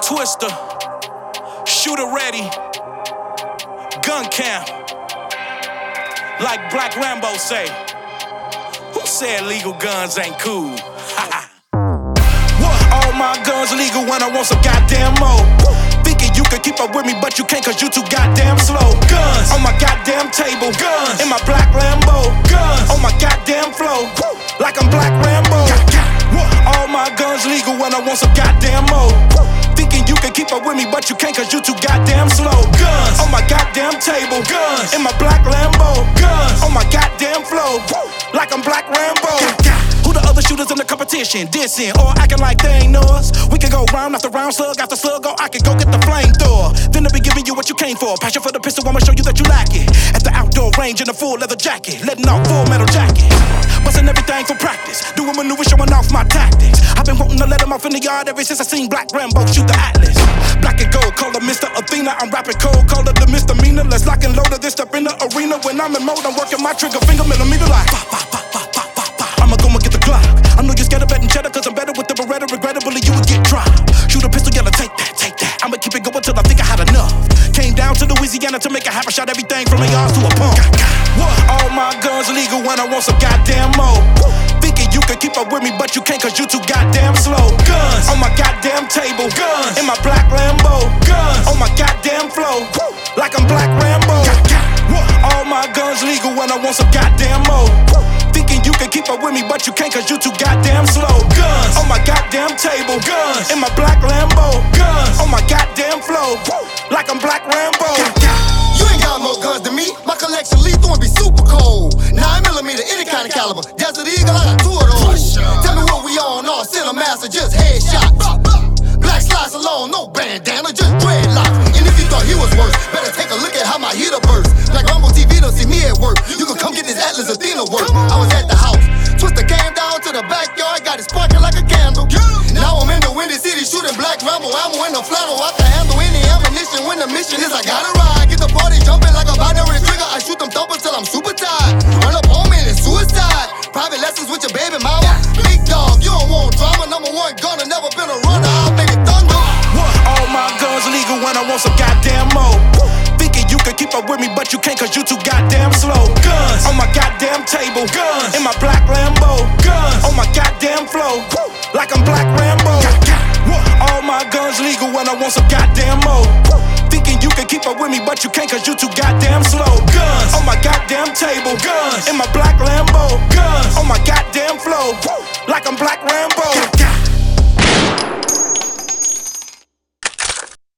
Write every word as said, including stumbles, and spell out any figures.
Twister, shooter ready, gun cam. Like Black Rambo say, who said legal guns ain't cool? What? All my guns legal when I want some goddamn more. Thinking you can keep up with me, but you can't cause you too goddamn slow. Guns on my goddamn table, guns in my black Lambo, guns on my goddamn flow, like I'm Black Rambo. All my guns legal when I want some goddamn more. Thinking you can keep up with me, but you can't cause you too goddamn slow. Guns on my goddamn table, guns in my black Lambo, guns on my goddamn flow, like I'm Black Rambo. Who the other shooters in the competition? Dissing or acting like they ain't know us? We can go round after round, slug after slug, or I can go get the flamethrower. Then I'll be giving you what you came for. Passion for the pistol, I'ma show you that you lack it. At the outdoor range in a full leather jacket, letting off full metal jacket. Busting everything for practice, doing maneuvers, showing off my tactics. I've been wanting to let them off in the yard ever since I seen Black Rambo shoot the Atlas. Black and gold, call her Mister Athena. I'm rapping cold, call her the misdemeanor. Let's lock and load her, this step in the arena. When I'm in mode, I'm working my trigger finger millimeter like pop, pop, pop, pop, pop, pop, pop. I'ma go and get the Glock. I know you're scared of betting cheddar, cause I'm better with the Beretta. Regrettably, you would get dropped. Shoot a pistol, yellow, take that, take that. I'ma keep it going till I think I had enough. Came down to Louisiana to make it happen. Shot everything from A Rs to a pump. What? All my guns legal when I want some goddamn more. Thinking you can keep up with me, but you can't cause you too goddamn slow. Guns on my goddamn table, guns in my black Lambo, guns on my goddamn flow, like I'm Black Rambo. All my guns legal when I want some goddamn more. Thinking you can keep up with me, but you can't cause you too goddamn slow. Guns on my goddamn table, guns in my black Lambo, guns on my goddamn flow, like I'm Black Rambo. You ain't got more guns than me. My collection lethal and be super cold. Nine millimeter, any kind of caliber. Desert Eagle, I got two of those. Tell me what we on, all center master, just headshots. Black slides alone, no bandana, just dreadlocks. And if you thought he was worse, better take a look at how my heater burst. Like Rumble T V don't see me at work. You can come get this Atlas Athena work. I was at the house, Twister came down to the backyard, got it sparking like a candle. Now I'm in the Windy City shooting Black Rambo. Ammo in the flannel, I can handle any ammunition. When the mission is I gotta ride, get the party jumping like a binary trigger. I shoot them thumpers till I'm super tired. Run up on me and it's suicide. Private lessons with your baby mama. Big dog, you don't want drama. Number one gunner, never been a runner. I'll make it thunder. What? All my guns legal when I want some goddamn more. Thinking you can keep up with me, but you can't cause you too goddamn slow. Guns on my goddamn table, guns in my black Lambo, guns on my goddamn flow, like I'm Black Rambo. All my guns legal when I want some goddamn more. Thinking you can keep up with me, but you can't cause you too goddamn slow. Guns on my goddamn table, guns in my black Lambo, guns on my goddamn flow, like I'm Black Rambo.